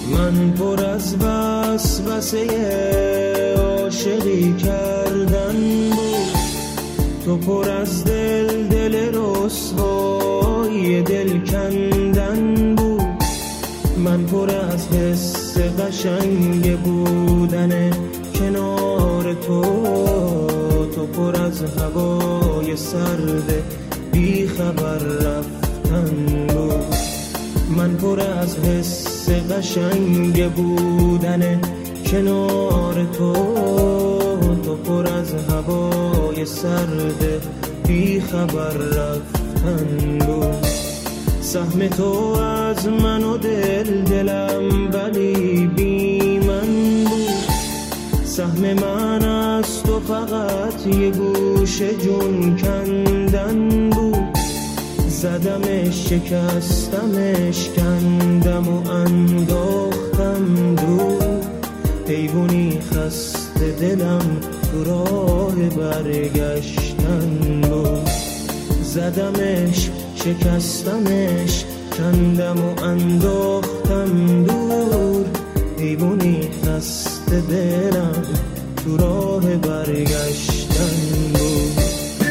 من پر از وسوسه عاشقی کردن بود، تو پر از دل رسوای دل کندن بود. من پر از حس قشنگ بودن کنار تو پر از هوای سرد بی خبر رفتن بود. من پر از حس قشنگ بودن کنار تو پر از هوای سرد بی خبر رفتن بود. سهم تو از من و دلم ولی بی من بود. سهم من از تو فقط یه گوش جون کندن بود. زدمش شکستمش کندم و انداختم دور. حیوانی خسته دلم تو راه برگشتن بود. زدمش شکستمش کندم و انداختم دور. حیوانی خسته دلم تو راه برگشتن بود.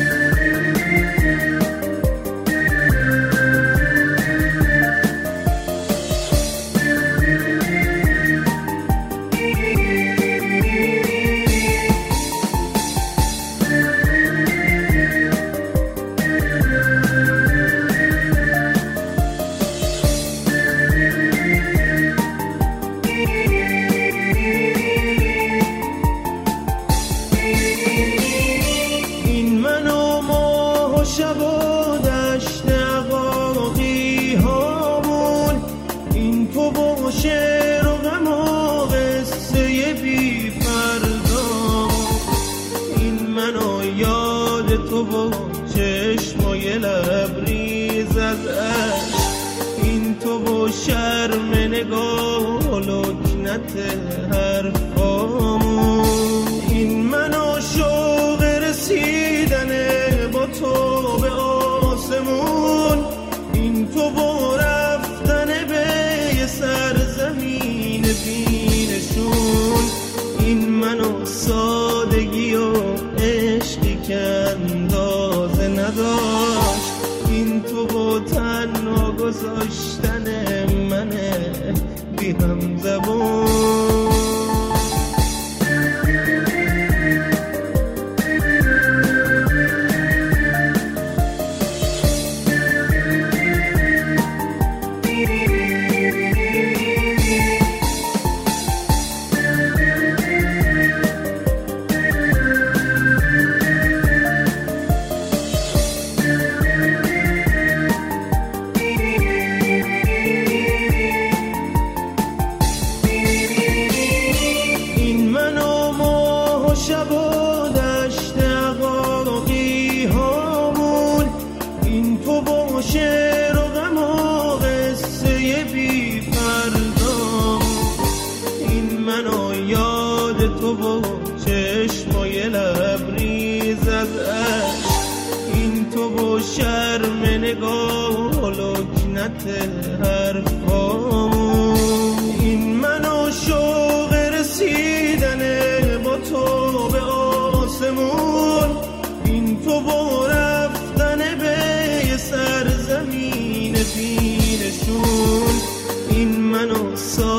شب و دشت عقاقی هامون، این تو با شعر و غم و قصه بی پردام. این من و یاد تو با چشمای لبریز از عشق. این تو با شرم نگاه و لکنت حرفامون. این من و شوق رسیدن با تو به آسمون. این تو با رفتن به یه سرزمین بینشون. این من و سادگی و عشقی که اندازه نداشت. این تو با تنها گذاشتن من بی هم زبون. شب و دشت عقاقی هامون، این تو با شعر و غم و قصه بی پردام. این من و یاد تو با چشمای لبریز از عشق. این تو با شرم نگاه و لکنت حرفامون. این من و شوق رسیدن با تو به آسمون. این تو با رفتن به یه سرزمین بینشون. این من و